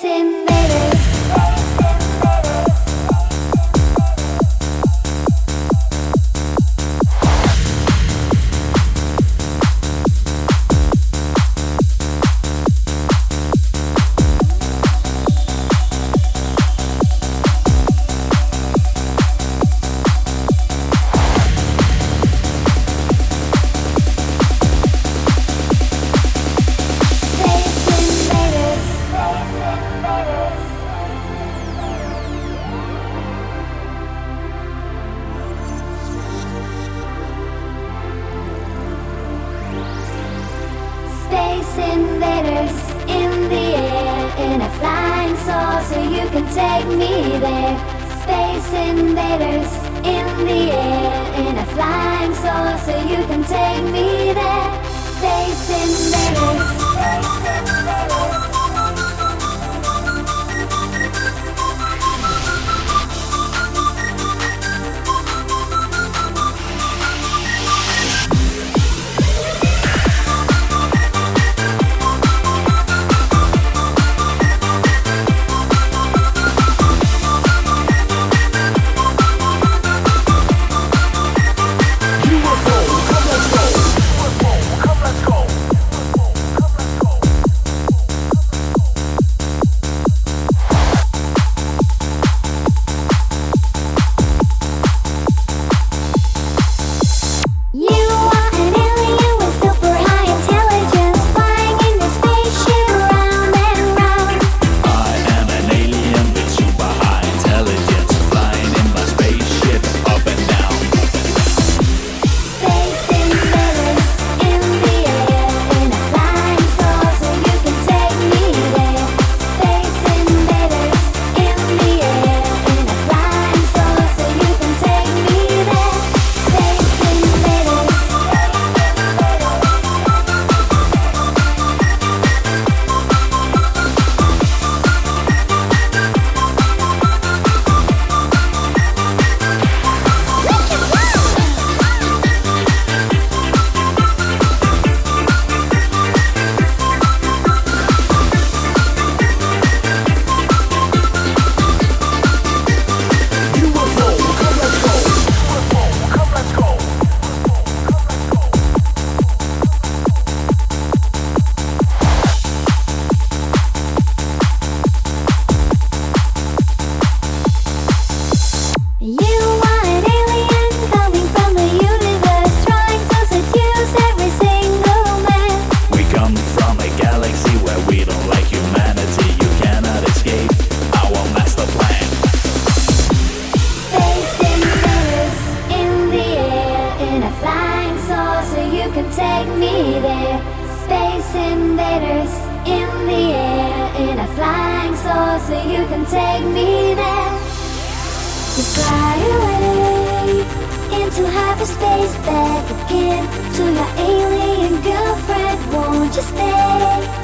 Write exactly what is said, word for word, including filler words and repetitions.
Space Invaders. Space invaders in the air, in a flying saucer, you can take me there. Space invaders in the air, in a flying saucer, you can take me there. Space invaders. Take me there. Space invaders in the air, in a flying saucer, you can take me there. To fly away into hyperspace, back again to your alien girlfriend. Won't you stay?